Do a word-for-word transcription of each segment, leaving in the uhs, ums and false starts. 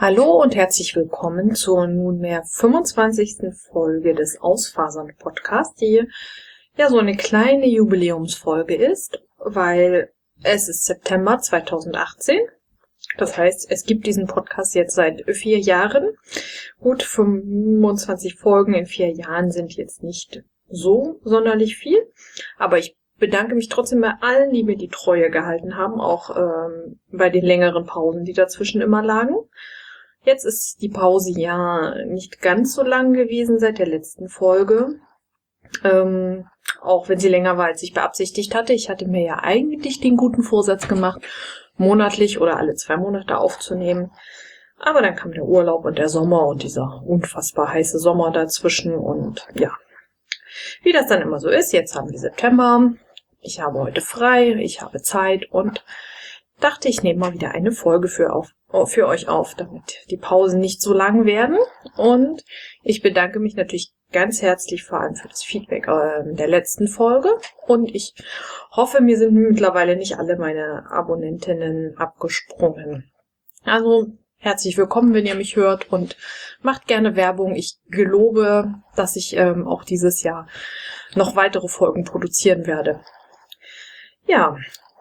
Hallo und herzlich willkommen zur nunmehr fünfundzwanzigsten Folge des Ausfasern-Podcasts, die ja so eine kleine Jubiläumsfolge ist, weil es ist September zweitausendachtzehn. Das heißt, es gibt diesen Podcast jetzt seit vier Jahren. Gut, fünfundzwanzig Folgen in vier Jahren sind jetzt nicht so sonderlich viel, aber ich bedanke mich trotzdem bei allen, die mir die Treue gehalten haben, auch ähm, bei den längeren Pausen, die dazwischen immer lagen. Jetzt ist die Pause ja nicht ganz so lang gewesen seit der letzten Folge, ähm, auch wenn sie länger war, als ich beabsichtigt hatte. Ich hatte mir ja eigentlich den guten Vorsatz gemacht, monatlich oder alle zwei Monate aufzunehmen. Aber dann kam der Urlaub und der Sommer und dieser unfassbar heiße Sommer dazwischen und ja, wie das dann immer so ist, jetzt haben wir September, ich habe heute frei, ich habe Zeit und dachte, ich nehme mal wieder eine Folge für, auf, für euch auf, damit die Pausen nicht so lang werden. Und ich bedanke mich natürlich ganz herzlich vor allem für das Feedback äh, der letzten Folge. Und ich hoffe, mir sind mittlerweile nicht alle meine Abonnentinnen abgesprungen. Also herzlich willkommen, wenn ihr mich hört und macht gerne Werbung. Ich gelobe, dass ich ähm, auch dieses Jahr noch weitere Folgen produzieren werde. Ja,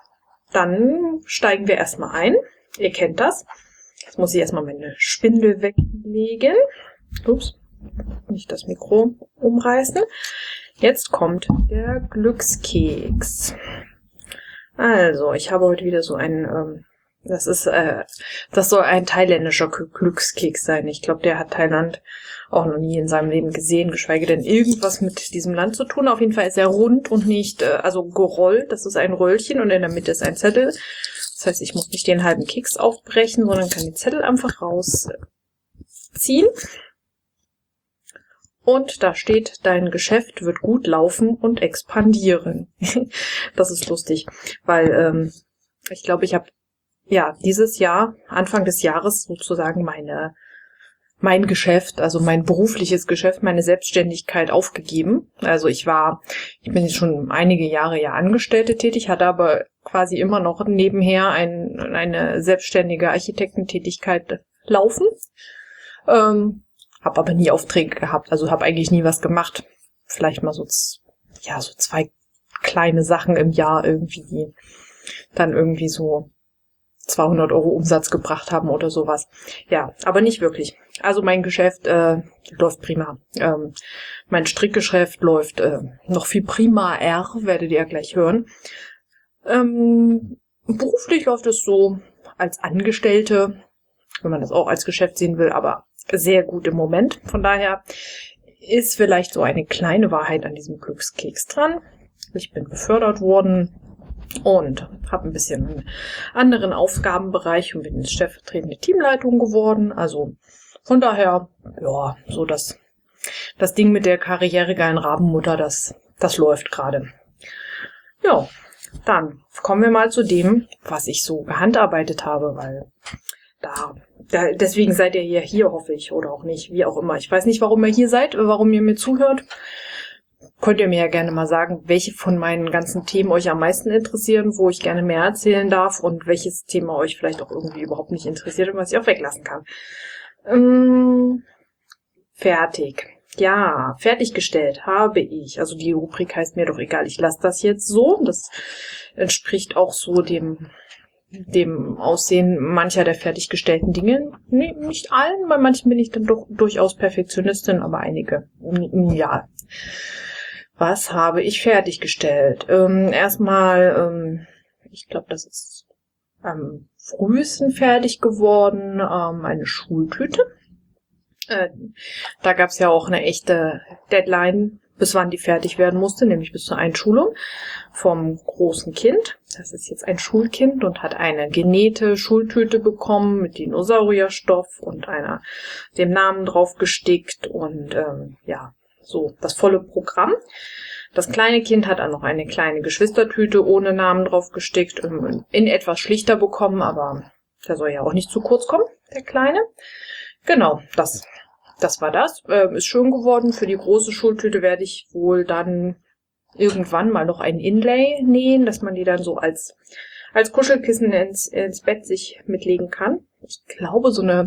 dann steigen wir erstmal ein. Ihr kennt das. Jetzt muss ich erstmal meine Spindel weglegen. Ups, nicht das Mikro umreißen. Jetzt kommt der Glückskeks. Also, ich habe heute wieder so einen, ähm, das ist, äh, das soll ein thailändischer Glückskeks sein. Ich glaube, der hat Thailand auch noch nie in seinem Leben gesehen, geschweige denn irgendwas mit diesem Land zu tun. Auf jeden Fall ist er rund und nicht, äh, also gerollt. Das ist ein Röllchen und in der Mitte ist ein Zettel. Das heißt, ich muss nicht den halben Keks aufbrechen, sondern kann den Zettel einfach rausziehen. Und da steht, dein Geschäft wird gut laufen und expandieren. Das ist lustig, weil ähm, ich glaube, ich habe ja dieses Jahr, Anfang des Jahres sozusagen meine mein Geschäft, also mein berufliches Geschäft, meine Selbstständigkeit aufgegeben. Also ich war, ich bin jetzt schon einige Jahre ja Angestellte tätig, hatte aber quasi immer noch nebenher ein, eine selbstständige Architektentätigkeit laufen. Ähm, habe aber nie Aufträge gehabt, also habe eigentlich nie was gemacht. Vielleicht mal so, ja, so zwei kleine Sachen im Jahr irgendwie, die dann irgendwie so zweihundert Euro Umsatz gebracht haben oder sowas. Ja, aber nicht wirklich. Also mein Geschäft äh, läuft prima. Ähm, mein Strickgeschäft läuft äh, noch viel prima R, werdet ihr ja gleich hören. Ähm, beruflich läuft es so als Angestellte, wenn man das auch als Geschäft sehen will, aber sehr gut im Moment. Von daher ist vielleicht so eine kleine Wahrheit an diesem Glückskeks dran. Ich bin befördert worden und habe ein bisschen einen anderen Aufgabenbereich und bin jetzt stellvertretende Teamleitung geworden. Also von daher, ja, so das, das Ding mit der karrieregeilen Rabenmutter, das, das läuft gerade. Ja, dann kommen wir mal zu dem, was ich so gehandarbeitet habe, weil da, da deswegen seid ihr ja hier, hoffe ich, oder auch nicht, wie auch immer. Ich weiß nicht, warum ihr hier seid, warum ihr mir zuhört. Könnt ihr mir ja gerne mal sagen, welche von meinen ganzen Themen euch am meisten interessieren, wo ich gerne mehr erzählen darf und welches Thema euch vielleicht auch irgendwie überhaupt nicht interessiert und was ich auch weglassen kann. Ähm, fertig. Ja, fertiggestellt habe ich. Also die Rubrik heißt mir doch egal, ich lasse das jetzt so. Das entspricht auch so dem dem Aussehen mancher der fertiggestellten Dinge. Nee, nicht allen, bei manchen bin ich dann doch durchaus Perfektionistin, aber einige, ja. Was habe ich fertiggestellt? Ähm, erstmal, ähm, ich glaube, das ist am frühesten fertig geworden, ähm, eine Schultüte. Äh, da gab es ja auch eine echte Deadline, bis wann die fertig werden musste, nämlich bis zur Einschulung vom großen Kind. Das ist jetzt ein Schulkind und hat eine genähte Schultüte bekommen mit Dinosaurierstoff und einer dem Namen drauf gestickt und ähm, ja, so das volle Programm. Das kleine Kind hat dann noch eine kleine Geschwistertüte ohne Namen drauf gestickt, in etwas schlichter bekommen, aber der soll ja auch nicht zu kurz kommen, der Kleine. Genau, das, das war das. Ähm, ist schön geworden. Für die große Schultüte werde ich wohl dann irgendwann mal noch ein Inlay nähen, dass man die dann so als, als Kuschelkissen ins, ins Bett sich mitlegen kann. Ich glaube, so eine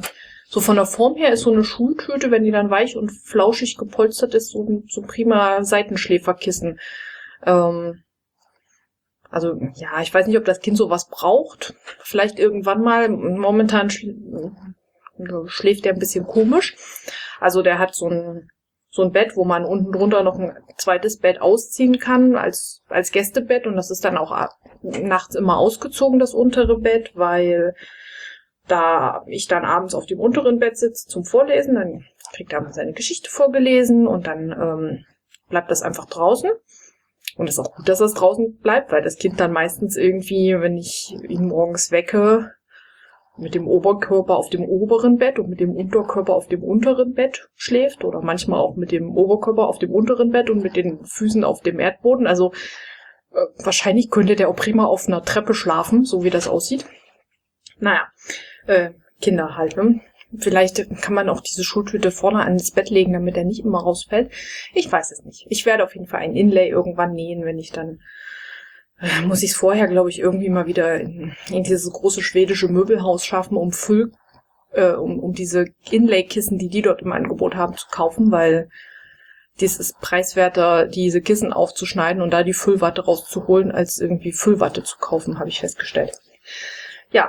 so von der Form her ist so eine Schultüte, wenn die dann weich und flauschig gepolstert ist, so ein so prima Seitenschläferkissen. Ähm, also ja, ich weiß nicht, ob das Kind sowas braucht. Vielleicht irgendwann mal. Momentan schläft schläft der ein bisschen komisch. Also der hat so ein so ein Bett, wo man unten drunter noch ein zweites Bett ausziehen kann als als Gästebett, und das ist dann auch nachts immer ausgezogen, das untere Bett, weil da ich dann abends auf dem unteren Bett sitze zum Vorlesen, dann kriegt er seine Geschichte vorgelesen und dann ähm, bleibt das einfach draußen. Und es ist auch gut, dass es draußen bleibt, weil das Kind dann meistens irgendwie, wenn ich ihn morgens wecke, mit dem Oberkörper auf dem oberen Bett und mit dem Unterkörper auf dem unteren Bett schläft oder manchmal auch mit dem Oberkörper auf dem unteren Bett und mit den Füßen auf dem Erdboden. Also äh, wahrscheinlich könnte der auch prima auf einer Treppe schlafen, so wie das aussieht. Naja, äh, Kinder halt, ne? Vielleicht kann man auch diese Schultüte vorne ans Bett legen, damit er nicht immer rausfällt. Ich weiß es nicht. Ich werde auf jeden Fall ein Inlay irgendwann nähen, wenn ich dann muss ich es vorher, glaube ich, irgendwie mal wieder in, in dieses große schwedische Möbelhaus schaffen, um Füll, äh, um, um diese Inlay-Kissen, die die dort im Angebot haben, zu kaufen, weil dies ist preiswerter, diese Kissen aufzuschneiden und da die Füllwatte rauszuholen, als irgendwie Füllwatte zu kaufen, habe ich festgestellt. Ja,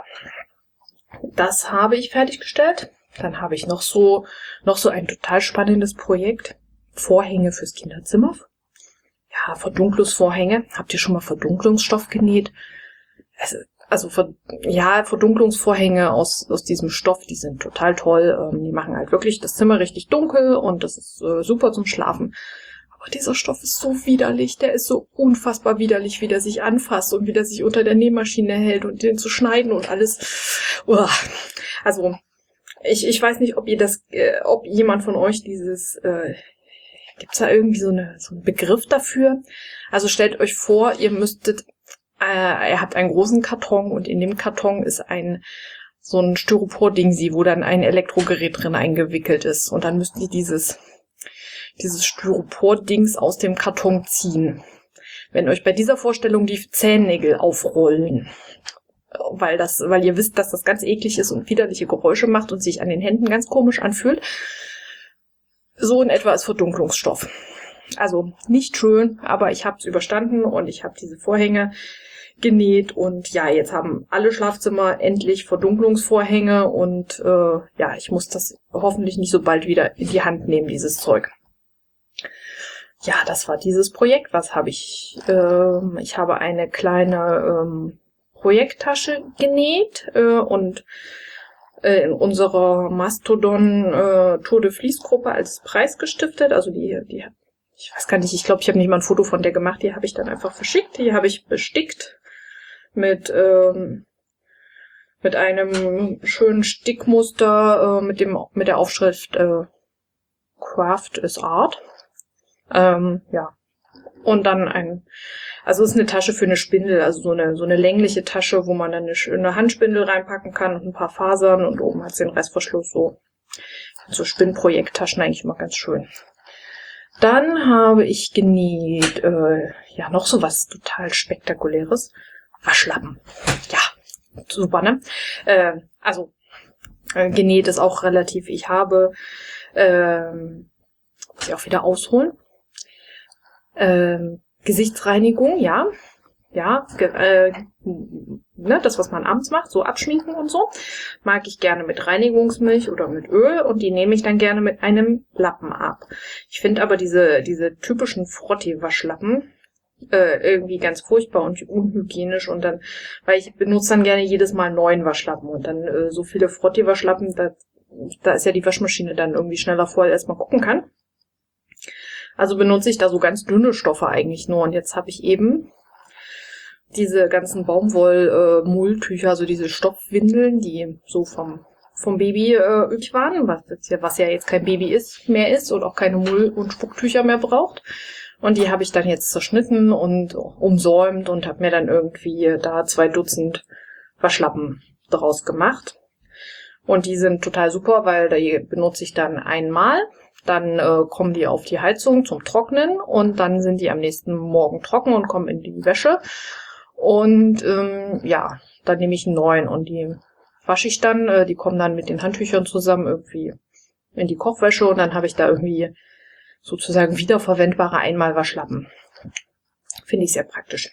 das habe ich fertiggestellt. Dann habe ich noch so, noch so ein total spannendes Projekt. Vorhänge fürs Kinderzimmer. Ja, Verdunklungsvorhänge. Habt ihr schon mal Verdunklungsstoff genäht? Also, also ver, ja, Verdunklungsvorhänge aus, aus diesem Stoff, die sind total toll. Ähm, die machen halt wirklich das Zimmer richtig dunkel und das ist äh, super zum Schlafen. Aber dieser Stoff ist so widerlich, der ist so unfassbar widerlich, wie der sich anfasst und wie der sich unter der Nähmaschine hält und den zu schneiden und alles. Uah. Also, ich, ich weiß nicht, ob ihr das, äh, ob jemand von euch dieses, äh, gibt's da irgendwie so, eine, so einen Begriff dafür? Also stellt euch vor, ihr müsstet, äh, ihr habt einen großen Karton und in dem Karton ist ein so ein Styropor-Dingsi, wo dann ein Elektrogerät drin eingewickelt ist. Und dann müsst ihr dieses, dieses Styropor-Dings aus dem Karton ziehen. Wenn euch bei dieser Vorstellung die Zehennägel aufrollen, weil das, weil ihr wisst, dass das ganz eklig ist und widerliche Geräusche macht und sich an den Händen ganz komisch anfühlt, so in etwa ist Verdunklungsstoff. Also nicht schön, aber ich habe es überstanden und ich habe diese Vorhänge genäht und ja, jetzt haben alle Schlafzimmer endlich Verdunklungsvorhänge und äh, ja, ich muss das hoffentlich nicht so bald wieder in die Hand nehmen, dieses Zeug. Ja, das war dieses Projekt. Was habe ich? Ähm, ich habe eine kleine ähm, Projekttasche genäht äh, und äh, in unserer Mastodon äh, Tour de Vlies Gruppe als Preis gestiftet. Also die, die, ich weiß gar nicht, ich glaube, ich habe nicht mal ein Foto von der gemacht. Die habe ich dann einfach verschickt. Die habe ich bestickt mit ähm, mit einem schönen Stickmuster äh, mit dem mit der Aufschrift äh, Craft is Art. Ähm, ja. Und dann ein, also es ist eine Tasche für eine Spindel, also so eine so eine längliche Tasche, wo man dann eine schöne Handspindel reinpacken kann und ein paar Fasern und oben hat sie den Reißverschluss so. So Spinnprojekttaschen eigentlich immer ganz schön. Dann habe ich genäht, äh, ja, noch so was total Spektakuläres. Waschlappen. Ja, super, ne? Äh, also, äh, genäht ist auch relativ, ich habe, ähm, muss ich auch wieder ausholen. Ähm, Gesichtsreinigung, ja. Ja, ge äh, ne, das, was man abends macht, so abschminken und so, mag ich gerne mit Reinigungsmilch oder mit Öl und die nehme ich dann gerne mit einem Lappen ab. Ich finde aber diese diese typischen Frotti-Waschlappen äh, irgendwie ganz furchtbar und unhygienisch und dann, weil ich benutze dann gerne jedes Mal einen neuen Waschlappen und dann äh, so viele Frotti-Waschlappen, da, da ist ja die Waschmaschine dann irgendwie schneller voll, als man gucken kann. Also benutze ich da so ganz dünne Stoffe eigentlich nur und jetzt habe ich eben diese ganzen Baumwoll-Mulltücher, also diese Stoffwindeln, die so vom vom Baby äh, üblich waren, was jetzt ja, was ja jetzt kein Baby ist, mehr ist und auch keine Mull- und Spucktücher mehr braucht. Und die habe ich dann jetzt zerschnitten und umsäumt und habe mir dann irgendwie da zwei Dutzend Waschlappen draus gemacht. Und die sind total super, weil die benutze ich dann einmal. Dann äh, kommen die auf die Heizung zum Trocknen und dann sind die am nächsten Morgen trocken und kommen in die Wäsche. Und ähm, ja, dann nehme ich einen neuen und die wasche ich dann. Äh, die kommen dann mit den Handtüchern zusammen irgendwie in die Kochwäsche und dann habe ich da irgendwie sozusagen wiederverwendbare Einmalwaschlappen. Finde ich sehr praktisch.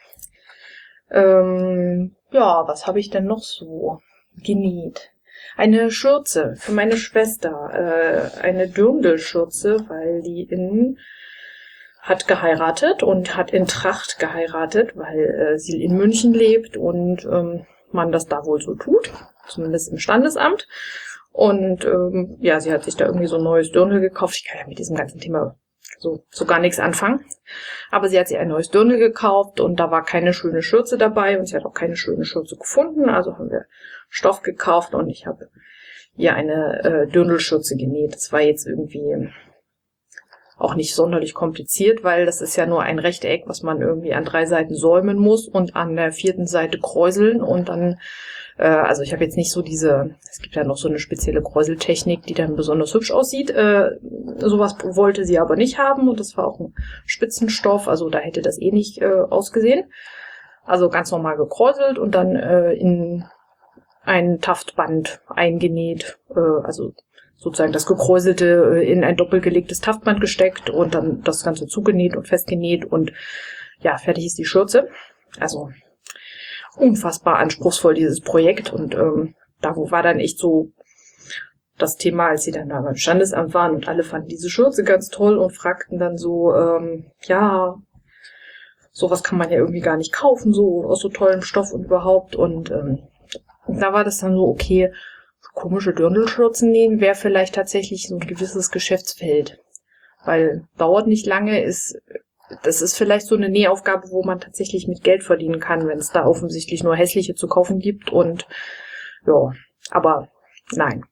Ähm, ja, was habe ich denn noch so genäht? Eine Schürze für meine Schwester, äh, eine Dirndl-Schürze, weil die in hat geheiratet und hat in Tracht geheiratet, weil äh, sie in München lebt und ähm, man das da wohl so tut, zumindest im Standesamt. Und ähm, ja, sie hat sich da irgendwie so ein neues Dirndl gekauft. Ich kann ja mit diesem ganzen Thema so, so gar nichts anfangen. Aber sie hat sich ein neues Dirndl gekauft und da war keine schöne Schürze dabei und sie hat auch keine schöne Schürze gefunden. Also haben wir Stoff gekauft und ich habe ihr eine äh, Dirndlschürze genäht. Das war jetzt irgendwie auch nicht sonderlich kompliziert, weil das ist ja nur ein Rechteck, was man irgendwie an drei Seiten säumen muss und an der vierten Seite kräuseln und dann, äh, also ich habe jetzt nicht so diese, es gibt ja noch so eine spezielle Kräuseltechnik, die dann besonders hübsch aussieht. Äh, sowas wollte sie aber nicht haben und das war auch ein Spitzenstoff, also da hätte das eh nicht äh, ausgesehen. Also ganz normal gekräuselt und dann äh, in ein Taftband eingenäht, äh, also sozusagen das gekräuselte in ein doppelgelegtes Taftband gesteckt und dann das Ganze zugenäht und festgenäht und ja, fertig ist die Schürze. Also unfassbar anspruchsvoll dieses Projekt und ähm, da war dann echt so das Thema, als sie dann da beim Standesamt waren und alle fanden diese Schürze ganz toll und fragten dann so, ähm, ja, sowas kann man ja irgendwie gar nicht kaufen, so aus so tollem Stoff und überhaupt und ähm, da war das dann so, okay, komische Dirndlschürzen nähen wäre vielleicht tatsächlich so ein gewisses Geschäftsfeld. Weil dauert nicht lange, ist das ist vielleicht so eine Nähaufgabe, wo man tatsächlich mit Geld verdienen kann, wenn es da offensichtlich nur hässliche zu kaufen gibt. Und ja, aber nein.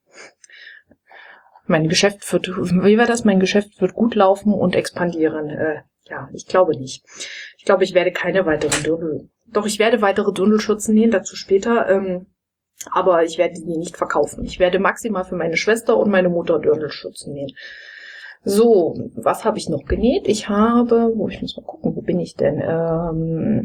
Mein Geschäft wird, wie war das? Mein Geschäft wird gut laufen und expandieren. Äh, ja, ich glaube nicht. Ich glaube, ich werde keine weiteren Dirndl. Doch, ich werde weitere Dirndlschürzen nähen, dazu später. Ähm, Aber ich werde die nicht verkaufen. Ich werde maximal für meine Schwester und meine Mutter Dirndlschürzen nähen. So, was habe ich noch genäht? Ich habe, wo ich muss mal gucken, wo bin ich denn? Ähm,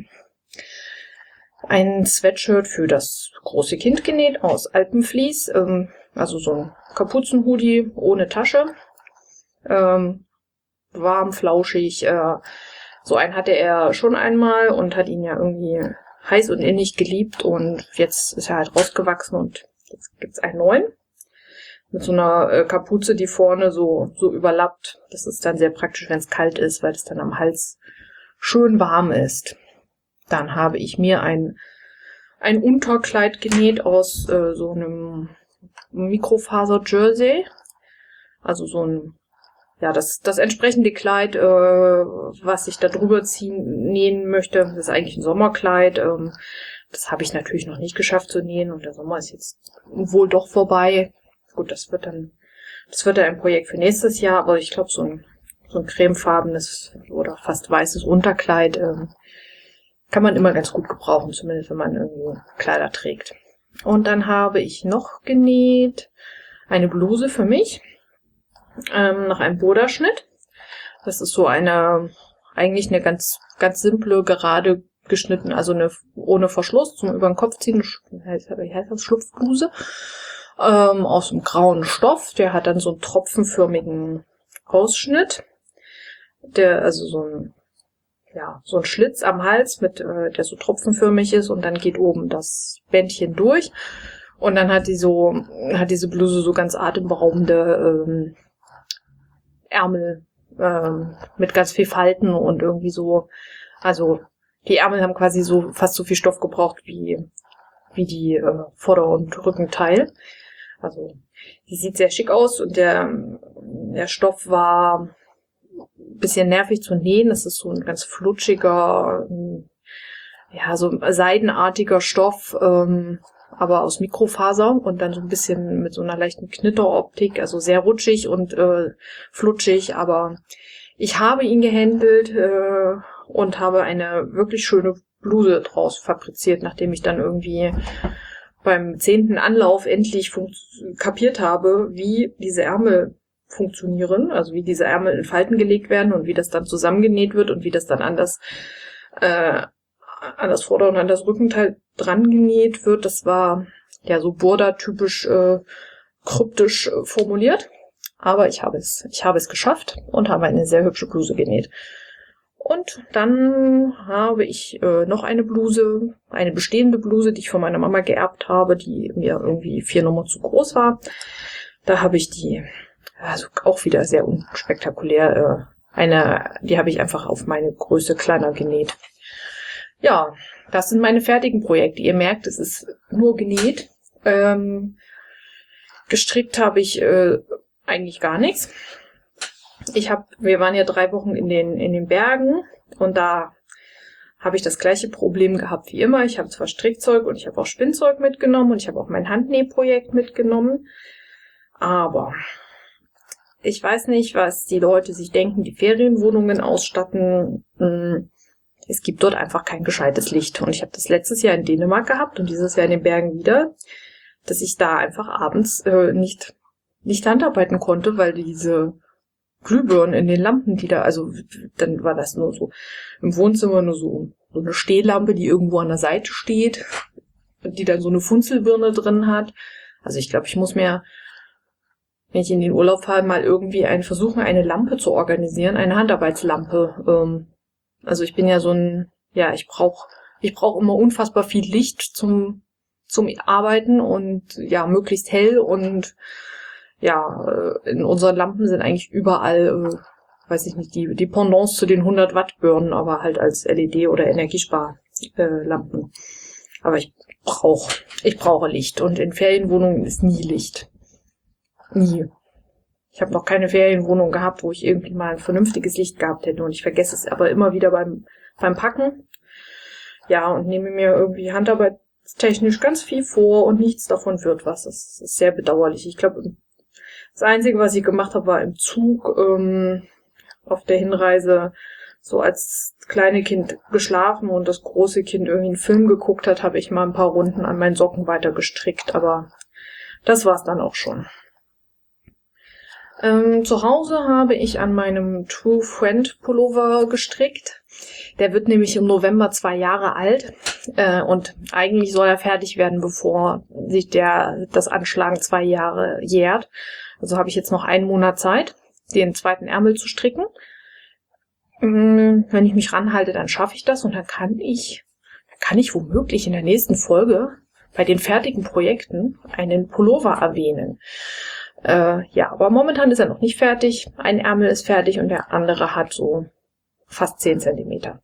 ein Sweatshirt für das große Kind genäht aus Alpenvlies. Ähm, also so ein Kapuzenhoodie ohne Tasche. Ähm, warm, flauschig. Äh, so einen hatte er schon einmal und hat ihn ja irgendwie heiß und innig geliebt und jetzt ist er halt rausgewachsen und jetzt gibt's einen neuen mit so einer äh, Kapuze, die vorne so so überlappt. Das ist dann sehr praktisch, wenn es kalt ist, weil es dann am Hals schön warm ist. Dann habe ich mir ein ein Unterkleid genäht aus äh, so einem Mikrofaser-Jersey, also so ein ja, das, das entsprechende Kleid, äh, was ich da drüber ziehen, nähen möchte, das ist eigentlich ein Sommerkleid. Ähm, das habe ich natürlich noch nicht geschafft zu nähen und der Sommer ist jetzt wohl doch vorbei. Gut, das wird dann, das wird dann ein Projekt für nächstes Jahr, aber ich glaube, so ein, so ein cremefarbenes oder fast weißes Unterkleid ähm, kann man immer ganz gut gebrauchen, zumindest wenn man irgendwie Kleider trägt. Und dann habe ich noch genäht eine Bluse für mich. Ähm, nach einem Boda-Schnitt. Das ist so eine, eigentlich eine ganz, ganz simple, gerade geschnitten, also eine ohne Verschluss zum über den Kopf ziehen, wie heißt das, Schlupfbluse, ähm, aus einem grauen Stoff. Der hat dann so einen tropfenförmigen Ausschnitt, der, also so ein, ja, so ein Schlitz am Hals mit, äh, der so tropfenförmig ist und dann geht oben das Bändchen durch und dann hat die so, hat diese Bluse so ganz atemberaubende, ähm, Ärmel ähm, mit ganz viel Falten und irgendwie so, also die Ärmel haben quasi so fast so viel Stoff gebraucht wie wie die äh, Vorder- und Rückenteil. Also die sieht sehr schick aus und der der Stoff war ein bisschen nervig zu nähen. Das ist so ein ganz flutschiger, ja so seidenartiger Stoff, ähm, aber aus Mikrofaser und dann so ein bisschen mit so einer leichten Knitteroptik, also sehr rutschig und äh, flutschig, aber ich habe ihn gehändelt äh, und habe eine wirklich schöne Bluse draus fabriziert, nachdem ich dann irgendwie beim zehnten Anlauf endlich kapiert habe, wie diese Ärmel funktionieren, also wie diese Ärmel in Falten gelegt werden und wie das dann zusammengenäht wird und wie das dann an das äh, an das Vorder- und an das Rückenteil dran genäht wird. Das war ja so Burda-typisch äh, kryptisch äh, formuliert. Aber ich habe es, ich habe es geschafft und habe eine sehr hübsche Bluse genäht. Und dann habe ich äh, noch eine Bluse, eine bestehende Bluse, die ich von meiner Mama geerbt habe, die mir irgendwie vier Nummern zu groß war. Da habe ich die, also auch wieder sehr unspektakulär, äh, eine, die habe ich einfach auf meine Größe kleiner genäht. Ja, das sind meine fertigen Projekte. Ihr merkt, es ist nur genäht. Ähm, gestrickt habe ich äh, eigentlich gar nichts. Ich habe, wir waren ja drei Wochen in den in den Bergen und da habe ich das gleiche Problem gehabt wie immer. Ich habe zwar Strickzeug und ich habe auch Spinnzeug mitgenommen und ich habe auch mein Handnähprojekt mitgenommen, aber ich weiß nicht, was die Leute sich denken, die Ferienwohnungen ausstatten. Es gibt dort einfach kein gescheites Licht und ich habe das letztes Jahr in Dänemark gehabt und dieses Jahr in den Bergen wieder, dass ich da einfach abends äh, nicht nicht handarbeiten konnte, weil diese Glühbirnen in den Lampen, die da, also dann war das nur so im Wohnzimmer nur so, so eine Stehlampe, die irgendwo an der Seite steht, die dann so eine Funzelbirne drin hat. Also ich glaube, ich muss mir, wenn ich in den Urlaub fahre, mal irgendwie einen versuchen, eine Lampe zu organisieren, eine Handarbeitslampe. Ähm, also ich bin ja so ein, ja, ich brauche ich brauche immer unfassbar viel Licht zum zum Arbeiten und ja, möglichst hell und ja, in unseren Lampen sind eigentlich überall, äh, weiß ich nicht, die, die Pendants zu den hundert Watt Birnen, aber halt als L E D oder Energiesparlampen. Äh, aber ich brauche, ich brauche Licht und in Ferienwohnungen ist nie Licht. Nie. Ich habe noch keine Ferienwohnung gehabt, wo ich irgendwie mal ein vernünftiges Licht gehabt hätte und ich vergesse es aber immer wieder beim, beim Packen. Ja, und nehme mir irgendwie handarbeitstechnisch ganz viel vor und nichts davon wird was. Das ist sehr bedauerlich. Ich glaube, das Einzige, was ich gemacht habe, war im Zug ähm, auf der Hinreise so als kleine Kind geschlafen und das große Kind irgendwie einen Film geguckt hat, habe ich mal ein paar Runden an meinen Socken weiter gestrickt, aber das war's dann auch schon. Ähm, zu Hause habe ich an meinem True Friend Pullover gestrickt. Der wird nämlich im November zwei Jahre alt äh, und eigentlich soll er fertig werden, bevor sich der das Anschlagen zwei Jahre jährt. Also habe ich jetzt noch einen Monat Zeit, den zweiten Ärmel zu stricken. Wenn ich mich ranhalte, dann schaffe ich das und dann kann ich, dann kann ich womöglich in der nächsten Folge bei den fertigen Projekten einen Pullover erwähnen. Äh, ja, aber momentan ist er noch nicht fertig. Ein Ärmel ist fertig und der andere hat so fast zehn Zentimeter.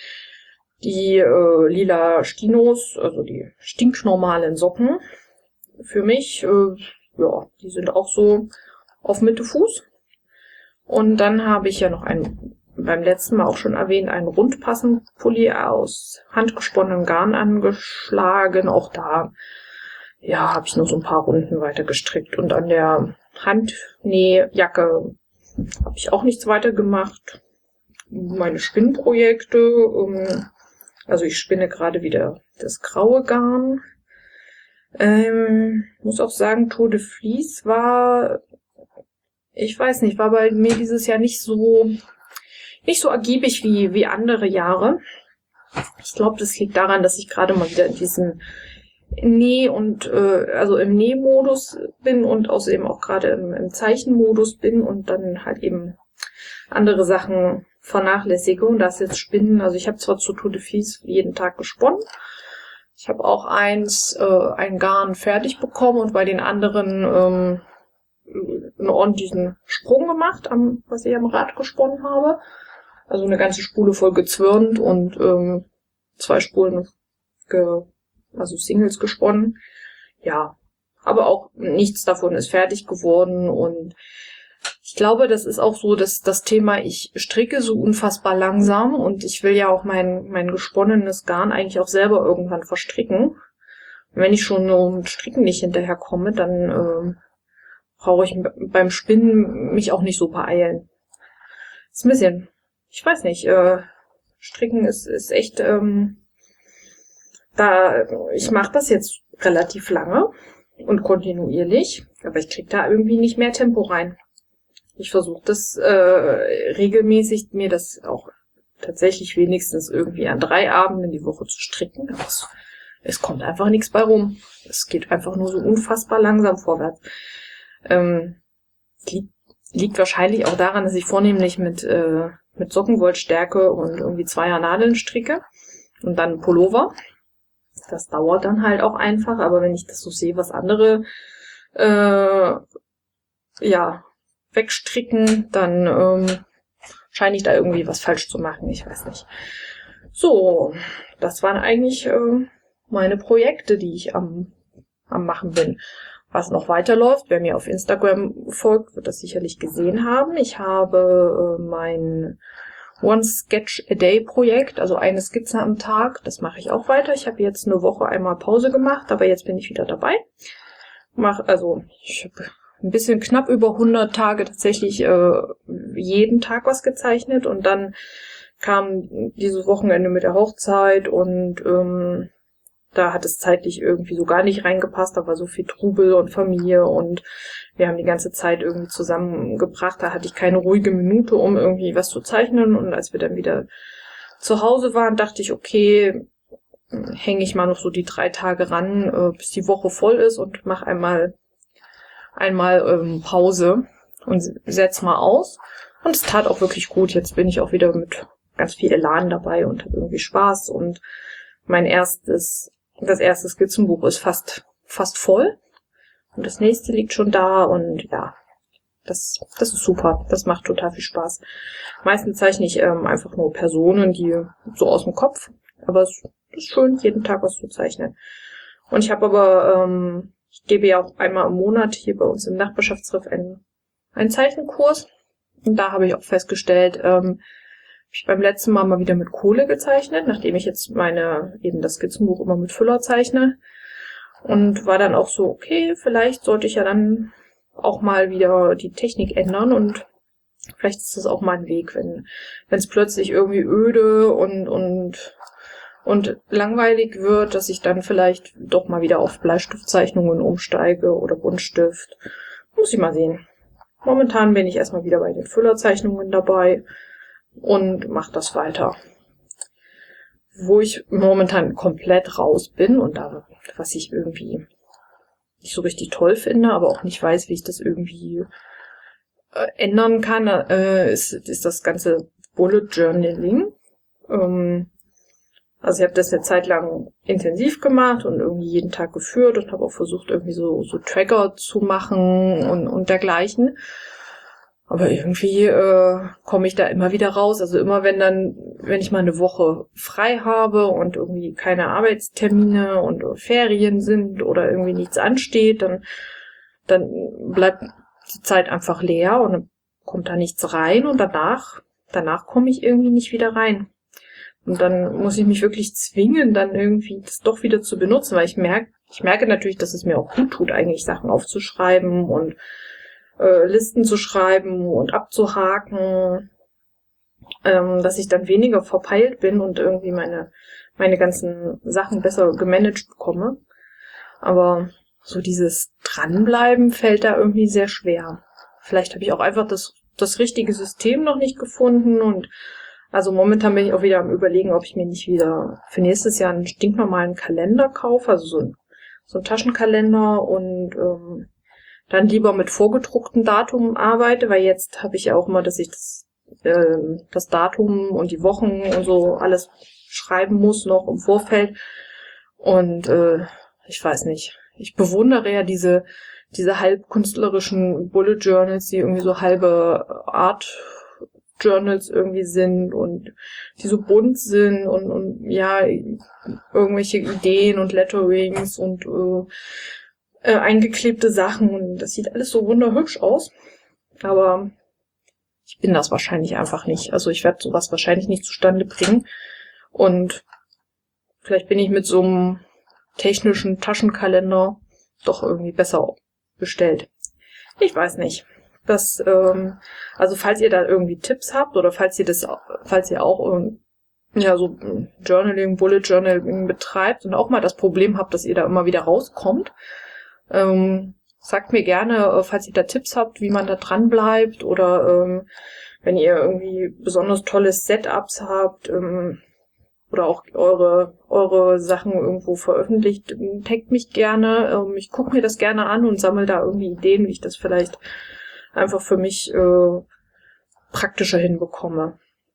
Die äh, lila Stinos, also die stinknormalen Socken, für mich, äh, ja, die sind auch so auf Mitte Fuß. Und dann habe ich ja noch einen, beim letzten Mal auch schon erwähnt, einen Rundpassenpulli aus handgesponnenem Garn angeschlagen. Auch da, ja, habe ich nur so ein paar Runden weiter gestrickt. Und an der Handnähjacke habe ich auch nichts weiter gemacht. Meine Spinnprojekte, ähm, also ich spinne gerade wieder das graue Garn. Ähm, muss auch sagen, Tour de Vlies war, ich weiß nicht, war bei mir dieses Jahr nicht so, nicht so ergiebig wie, wie andere Jahre. Ich glaube, das liegt daran, dass ich gerade mal wieder in diesem Näh- und, äh, also im Nähmodus bin und außerdem auch gerade im, im Zeichenmodus bin und dann halt eben andere Sachen vernachlässige. Und das jetzt Spinnen, also ich habe zwar zu Tour de Vlies jeden Tag gesponnen, ich habe auch eins, äh, ein Garn fertig bekommen und bei den anderen ähm, einen ordentlichen Sprung gemacht, am, was ich am Rad gesponnen habe. Also eine ganze Spule voll gezwirnt und ähm, zwei Spulen, ge, also Singles gesponnen. Ja, aber auch nichts davon ist fertig geworden und ich glaube, das ist auch so, dass das Thema, ich stricke so unfassbar langsam und ich will ja auch mein, mein gesponnenes Garn eigentlich auch selber irgendwann verstricken. Und wenn ich schon um Stricken nicht hinterherkomme, dann äh, brauche ich beim Spinnen mich auch nicht so beeilen. Ist ein bisschen, ich weiß nicht, äh, Stricken ist, ist echt, ähm, da, ich mache das jetzt relativ lange und kontinuierlich, aber ich kriege da irgendwie nicht mehr Tempo rein. Ich versuche das äh, regelmäßig, mir das auch tatsächlich wenigstens irgendwie an drei Abenden die Woche zu stricken. Das, es kommt einfach nichts bei rum. Es geht einfach nur so unfassbar langsam vorwärts. Ähm, liegt, liegt wahrscheinlich auch daran, dass ich vornehmlich mit, äh, mit Sockenwollstärke und irgendwie zweier Nadeln stricke und dann Pullover. Das dauert dann halt auch einfach, aber wenn ich das so sehe, was andere äh, ja wegstricken, dann ähm, scheine ich da irgendwie was falsch zu machen. Ich weiß nicht. So, das waren eigentlich äh, meine Projekte, die ich am, am machen bin. Was noch weiterläuft, wer mir auf Instagram folgt, wird das sicherlich gesehen haben. Ich habe äh, mein One Sketch a Day Projekt, also eine Skizze am Tag. Das mache ich auch weiter. Ich habe jetzt eine Woche einmal Pause gemacht, aber jetzt bin ich wieder dabei. Mach, also ich habe ein bisschen knapp über hundert Tage tatsächlich äh, jeden Tag was gezeichnet und dann kam dieses Wochenende mit der Hochzeit und ähm, da hat es zeitlich irgendwie so gar nicht reingepasst. Da war so viel Trubel und Familie und wir haben die ganze Zeit irgendwie zusammengebracht. Da hatte ich keine ruhige Minute, um irgendwie was zu zeichnen. Und als wir dann wieder zu Hause waren, dachte ich, okay, hänge ich mal noch so die drei Tage ran, äh, bis die Woche voll ist und mache einmal einmal ähm, Pause und setz mal aus. Und es tat auch wirklich gut. Jetzt bin ich auch wieder mit ganz viel Elan dabei und habe irgendwie Spaß. Und mein erstes Das erste Skizzenbuch ist fast fast voll und das nächste liegt schon da und ja, das das ist super. Das macht total viel Spaß. Meistens zeichne ich ähm, einfach nur Personen, die so aus dem Kopf, aber es ist schön, jeden Tag was zu zeichnen. Und ich habe aber, ähm, ich gebe ja auch einmal im Monat hier bei uns im Nachbarschaftstreff einen, einen Zeichenkurs und da habe ich auch festgestellt, ähm, habe ich beim letzten Mal mal wieder mit Kohle gezeichnet, nachdem ich jetzt meine, eben das Skizzenbuch immer mit Füller zeichne. Und war dann auch so, okay, vielleicht sollte ich ja dann auch mal wieder die Technik ändern und vielleicht ist das auch mal ein Weg, wenn wenn es plötzlich irgendwie öde und und und langweilig wird, dass ich dann vielleicht doch mal wieder auf Bleistiftzeichnungen umsteige oder Buntstift. Muss ich mal sehen. Momentan bin ich erstmal wieder bei den Füllerzeichnungen dabei und mache das weiter. Wo ich momentan komplett raus bin und da, was ich irgendwie nicht so richtig toll finde, aber auch nicht weiß, wie ich das irgendwie äh, ändern kann, äh, ist, ist das ganze Bullet Journaling. Ähm, also ich habe das eine Zeit lang intensiv gemacht und irgendwie jeden Tag geführt und habe auch versucht, irgendwie so, so Tracker zu machen und, und dergleichen. Aber irgendwie äh, komme ich da immer wieder raus. Also immer wenn dann, wenn ich mal eine Woche frei habe und irgendwie keine Arbeitstermine und Ferien sind oder irgendwie nichts ansteht, dann, dann bleibt die Zeit einfach leer und dann kommt da nichts rein und danach, danach komme ich irgendwie nicht wieder rein. Und dann muss ich mich wirklich zwingen, dann irgendwie das doch wieder zu benutzen, weil ich merke, ich merke natürlich, dass es mir auch gut tut, eigentlich Sachen aufzuschreiben und äh, Listen zu schreiben und abzuhaken, ähm, dass ich dann weniger verpeilt bin und irgendwie meine meine ganzen Sachen besser gemanagt bekomme. Aber so dieses Dranbleiben fällt da irgendwie sehr schwer. Vielleicht habe ich auch einfach das das richtige System noch nicht gefunden und also momentan bin ich auch wieder am Überlegen, ob ich mir nicht wieder für nächstes Jahr einen stinknormalen Kalender kaufe, also so ein, so ein Taschenkalender und ähm, dann lieber mit vorgedruckten Datum arbeite, weil jetzt habe ich ja auch immer, dass ich das, äh, das Datum und die Wochen und so alles schreiben muss noch im Vorfeld. Und äh, ich weiß nicht, ich bewundere ja diese diese halb künstlerischen Bullet Journals, die irgendwie so halbe Art Journals irgendwie sind und die so bunt sind und, und ja, irgendwelche Ideen und Letterings und äh, äh, eingeklebte Sachen und das sieht alles so wunderhübsch aus. Aber ich bin das wahrscheinlich einfach nicht. Also ich werde sowas wahrscheinlich nicht zustande bringen. Und vielleicht bin ich mit so einem technischen Taschenkalender doch irgendwie besser bestellt. Ich weiß nicht. Das, ähm, also falls ihr da irgendwie Tipps habt oder falls ihr das, falls ihr auch ähm, ja so Journaling, Bullet Journaling betreibt und auch mal das Problem habt, dass ihr da immer wieder rauskommt, ähm, sagt mir gerne, falls ihr da Tipps habt, wie man da dran bleibt oder ähm, wenn ihr irgendwie besonders tolle Setups habt, ähm, oder auch eure eure Sachen irgendwo veröffentlicht, taggt mich gerne. Ich gucke mir das gerne an und sammle da irgendwie Ideen, wie ich das vielleicht einfach für mich äh, praktischer hinbekomme.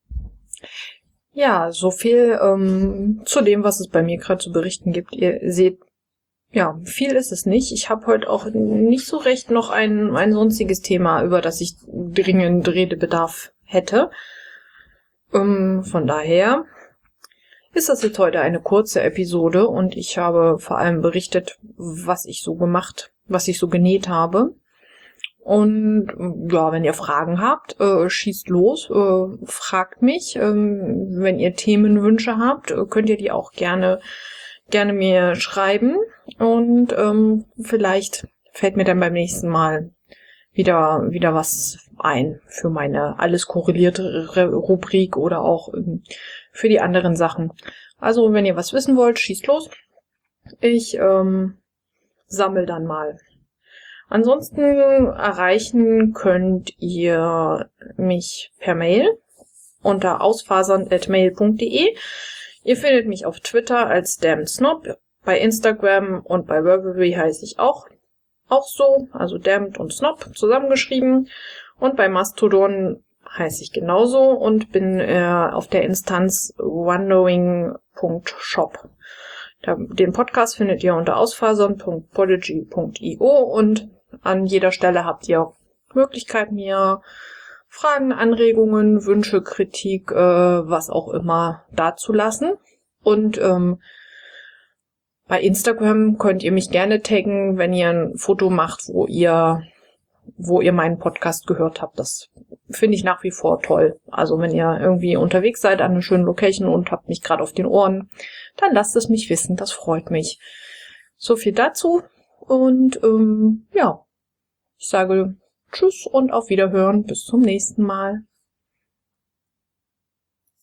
Ja, so viel ähm, zu dem, was es bei mir gerade zu berichten gibt. Ihr seht, ja, viel ist es nicht. Ich habe heute auch nicht so recht noch ein, ein sonstiges Thema, über das ich dringend Redebedarf hätte. Ähm, von daher ist das jetzt heute eine kurze Episode und ich habe vor allem berichtet, was ich so gemacht, was ich so genäht habe. Und ja, wenn ihr Fragen habt, äh, schießt los, äh, fragt mich. Ähm, wenn ihr Themenwünsche habt, äh, könnt ihr die auch gerne gerne mir schreiben. Und ähm, vielleicht fällt mir dann beim nächsten Mal wieder wieder was ein für meine alles korrelierte Rubrik oder auch ähm, für die anderen Sachen. Also wenn ihr was wissen wollt, schießt los. Ich ähm, sammel dann mal. Ansonsten erreichen könnt ihr mich per Mail unter ausfasern at mail punkt de. Ihr findet mich auf Twitter als dammtsnob, bei Instagram und bei Burberry heiße ich auch auch so, also damned und snob zusammengeschrieben. Und bei Mastodon heiße ich genauso und bin äh, auf der Instanz wondering punkt shop. Da, den Podcast findet ihr unter ausfasern punkt podigy punkt io und an jeder Stelle habt ihr Möglichkeit, mir Fragen, Anregungen, Wünsche, Kritik, äh, was auch immer dazulassen. Und ähm, bei Instagram könnt ihr mich gerne taggen, wenn ihr ein Foto macht, wo ihr wo ihr meinen Podcast gehört habt. Das finde ich nach wie vor toll. Also wenn ihr irgendwie unterwegs seid an einer schönen Location und habt mich gerade auf den Ohren, dann lasst es mich wissen. Das freut mich. So viel dazu. Und ähm, ja, ich sage Tschüss und auf Wiederhören. Bis zum nächsten Mal.